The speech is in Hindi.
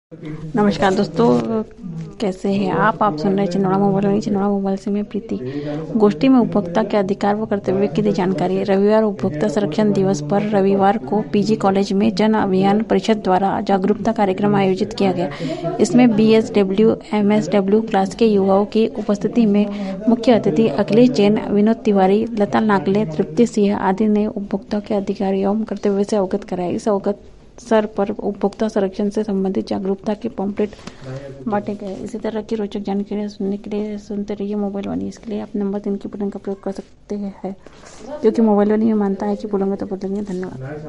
नमस्कार दोस्तों, कैसे हैं आप सुन रहे हैं चिन्नौड़ा मोबाइल। चिन्नौड़ा मोबाइल से मैं प्रीति। गोष्ठी में उपभोक्ता के अधिकार व कर्तव्य की दी जानकारी। रविवार उपभोक्ता संरक्षण दिवस पर रविवार को पीजी कॉलेज में जन अभियान परिषद द्वारा जागरूकता कार्यक्रम आयोजित किया गया। इसमें बीएसडब्ल्यू एमएसडब्ल्यू क्लास के युवाओं की उपस्थिति में मुख्य अतिथि अखिलेश जैन, विनोद तिवारी, लता नागले, तृप्ति सिंह आदि ने उपभोक्ता के अधिकार एवं कर्तव्य से अवगत कराया। इस अवगत सर पर उपभोक्ता संरक्षण से संबंधित जागरूकता के पम्पलेट बांटे गए। इसी तरह की रोचक जानकारियां सुनने के लिए सुनते रहिए मोबाइल वाणी। इसके लिए आप नंबर 3 की पुलिंग का प्रयोग कर सकते हैं, क्योंकि मोबाइल वाणी में मानता है कि बोलेंगे तो बदलेंगे। धन्यवाद।